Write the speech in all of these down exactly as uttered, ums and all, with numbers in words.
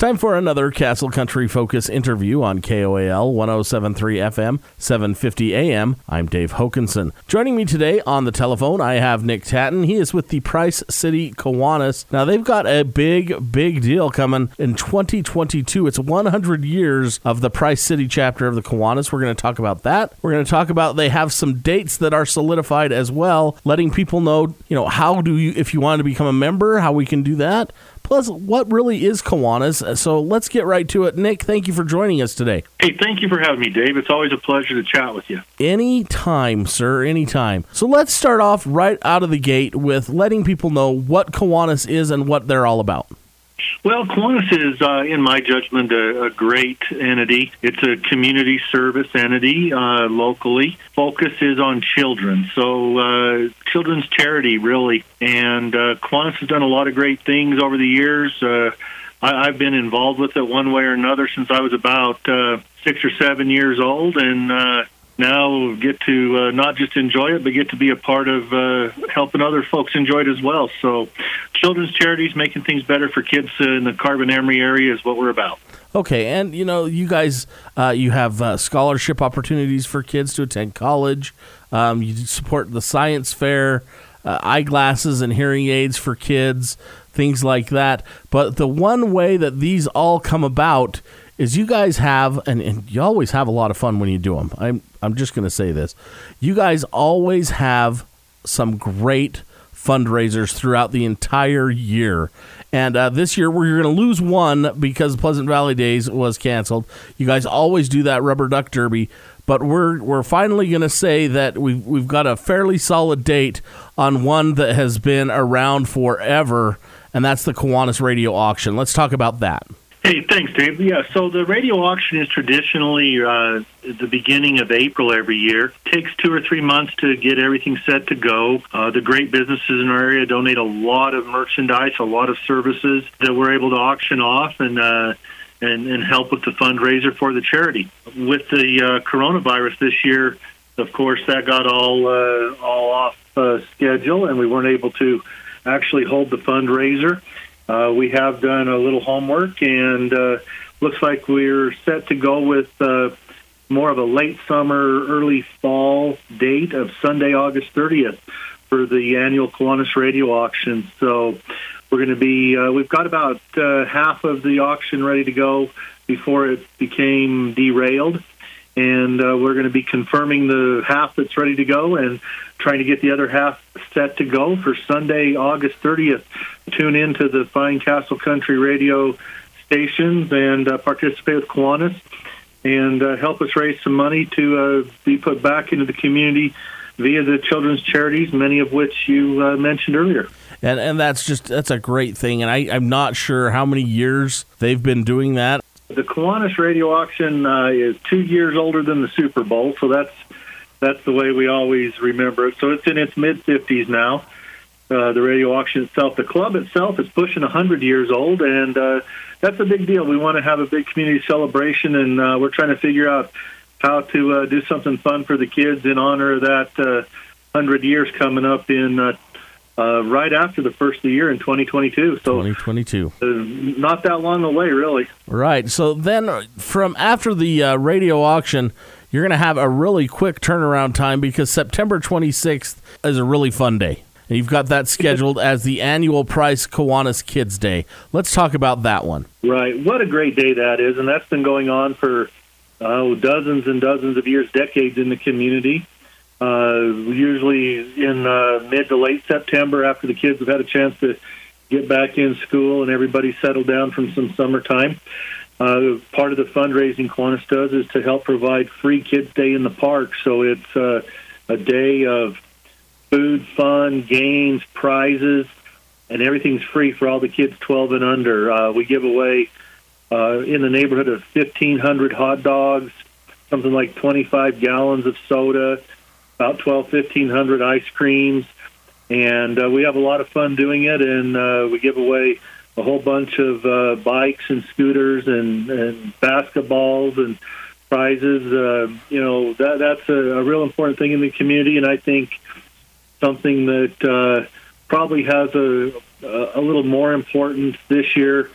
Time for another Castle Country Focus interview on K O A L one oh seven point three F M, seven fifty A M. I'm Dave Hokanson. Joining me today on the telephone, I have Nick Tatton. He is with the Price City Kiwanis. Now, they've got a big, big deal coming in twenty twenty-two. It's one hundred years of the Price City chapter of the Kiwanis. We're going to talk about that. We're going to talk about they have some dates that are solidified as well, letting people know, you know, how do you, if you want to become a member, how we can do that. Plus, what really is Kiwanis? So let's get right to it. Nick, thank you for joining us today. Hey, thank you for having me, Dave. It's always a pleasure to chat with you. Anytime, sir, anytime. So let's start off right out of the gate with letting people know what Kiwanis is and what they're all about. Well, Kiwanis is, uh, in my judgment, a, a great entity. It's a community service entity uh, locally. Focus is on children, so uh, children's charity, really. And uh, Kiwanis has done a lot of great things over the years. Uh, I, I've been involved with it one way or another since I was about uh, six or seven years old, and uh, now get to uh, not just enjoy it, but get to be a part of uh, helping other folks enjoy it as well. So children's charities, making things better for kids uh, in the Carbon-Emery area is what we're about. Okay, and, you know, you guys, uh, you have uh, scholarship opportunities for kids to attend college. Um, you support the science fair, uh, eyeglasses and hearing aids for kids, things like that. But the one way that these all come about is you guys have, and, and you always have a lot of fun when you do them. I'm I'm just going to say this. You guys always have some great fundraisers throughout the entire year. And uh, this year we're going to lose one because Pleasant Valley Days was canceled. You guys always do that Rubber Duck Derby. But we're we're finally going to say that we've, we've got a fairly solid date on one that has been around forever, and that's the Kiwanis Radio Auction. Let's talk about that. Hey, thanks, Dave. Yeah, so the radio auction is traditionally uh, at the beginning of April every year. It takes two or three months to get everything set to go. Uh, the great businesses in our area donate a lot of merchandise, a lot of services that we're able to auction off and uh, and, and help with the fundraiser for the charity. With the uh, coronavirus this year, of course, that got all uh, all off uh, schedule, and we weren't able to actually hold the fundraiser. Uh, we have done a little homework, and uh, looks like we're set to go with uh, more of a late summer, early fall date of Sunday, August thirtieth for the annual Kiwanis Radio Auction. So we're going to be, uh, we've got about uh, half of the auction ready to go before it became derailed. And uh, we're going to be confirming the half that's ready to go and trying to get the other half set to go for Sunday, August thirtieth. Tune in to the fine Castle Country radio stations and uh, participate with Kiwanis and uh, help us raise some money to uh, be put back into the community via the children's charities, many of which you uh, mentioned earlier. And and that's just that's a great thing. And I, I'm not sure how many years they've been doing that. The Kiwanis Radio Auction uh, is two years older than the Super Bowl, so that's that's the way we always remember it. So it's in its mid-fifties now, uh, the radio auction itself. The club itself is pushing one hundred years old, and uh, that's a big deal. We want to have a big community celebration, and uh, we're trying to figure out how to uh, do something fun for the kids in honor of that uh, one hundred years coming up in uh, uh, right after the first of the year in twenty twenty-two. So twenty twenty-two. Uh, not that long away, really. Right. So then from after the uh, radio auction, you're going to have a really quick turnaround time because September twenty-sixth is a really fun day. And you've got that scheduled as the annual Price Kiwanis Kids Day. Let's talk about that one. Right. What a great day that is. And that's been going on for uh, dozens and dozens of years, decades in the community. Uh, usually in uh, mid to late September after the kids have had a chance to get back in school and everybody settled down from some summertime. Uh, part of the fundraising Kiwanis does is to help provide free Kids Day in the park. So it's uh, a day of food, fun, games, prizes, and everything's free for all the kids twelve and under. Uh, we give away uh, in the neighborhood of fifteen hundred hot dogs, something like twenty-five gallons of soda, about twelve, fifteen hundred ice creams, and uh, we have a lot of fun doing it, and uh, we give away a whole bunch of uh, bikes and scooters and, and basketballs and prizes. Uh, you know, that that's a, a real important thing in the community, and I think something that uh, probably has a, a little more importance this year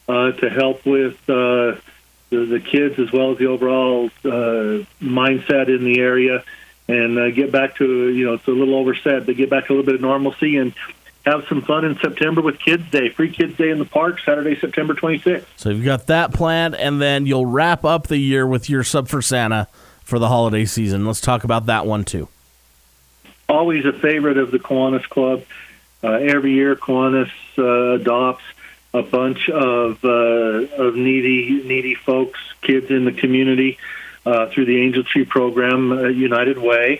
uh, to help with uh, the, the kids as well as the overall uh, mindset in the area, and uh, get back to, you know, it's a little overset, but get back to a little bit of normalcy and have some fun in September with Kids Day, Free Kids Day in the park, Saturday, September twenty-sixth. So you've got that planned, and then you'll wrap up the year with your Sub for Santa for the holiday season. Let's talk about that one, too. Always a favorite of the Kiwanis Club. Uh, every year, Kiwanis uh, adopts a bunch of uh, of needy needy folks, kids in the community, uh, through the Angel Tree program, uh, United Way,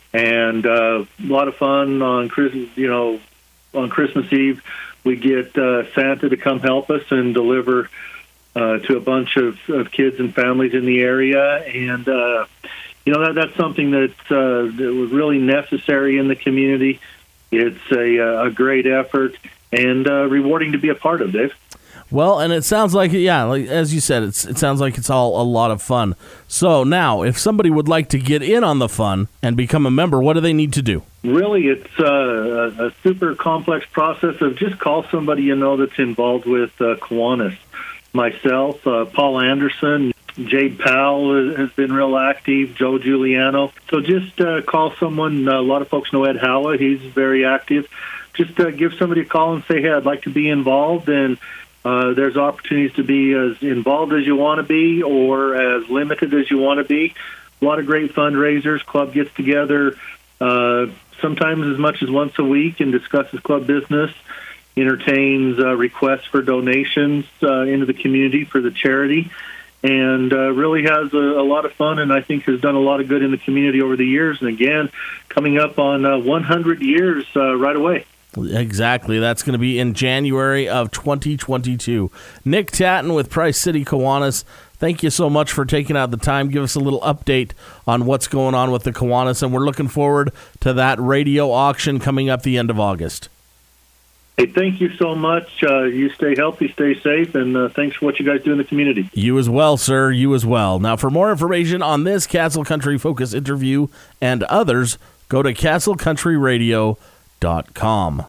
and uh, a lot of fun on Christmas. You know, on Christmas Eve, we get uh, Santa to come help us and deliver uh, to a bunch of, of kids and families in the area, and uh, you know that that's something that's uh, that was really necessary in the community. It's a, a great effort and uh, rewarding to be a part of, Dave. Well, and it sounds like, yeah, like as you said, it's, it sounds like it's all a lot of fun. So now, if somebody would like to get in on the fun and become a member, what do they need to do? Really, it's uh, a, a super complex process of just call somebody you know that's involved with uh, Kiwanis. Myself, uh, Paul Anderson, Jade Powell has been real active, Joe Giuliano. So just uh, call someone. A lot of folks know Ed Howa. He's very active. Just uh, give somebody a call and say, hey, I'd like to be involved. And uh, there's opportunities to be as involved as you want to be or as limited as you want to be. A lot of great fundraisers. Club gets together uh, sometimes as much as once a week and discusses club business, entertains uh, requests for donations uh, into the community for the charity, and uh, really has a, a lot of fun, and I think has done a lot of good in the community over the years. And again, coming up on uh, one hundred years uh, right away. Exactly. That's going to be in January of twenty twenty-two. Nick Tatton with Price City Kiwanis, thank you so much for taking out the time. Give us a little update on what's going on with the Kiwanis, and we're looking forward to that radio auction coming up the end of August. Hey, thank you so much. Uh, you stay healthy, stay safe, and uh, thanks for what you guys do in the community. You as well, sir. You as well. Now, for more information on this Castle Country Focus interview and others, go to castle country radio dot com.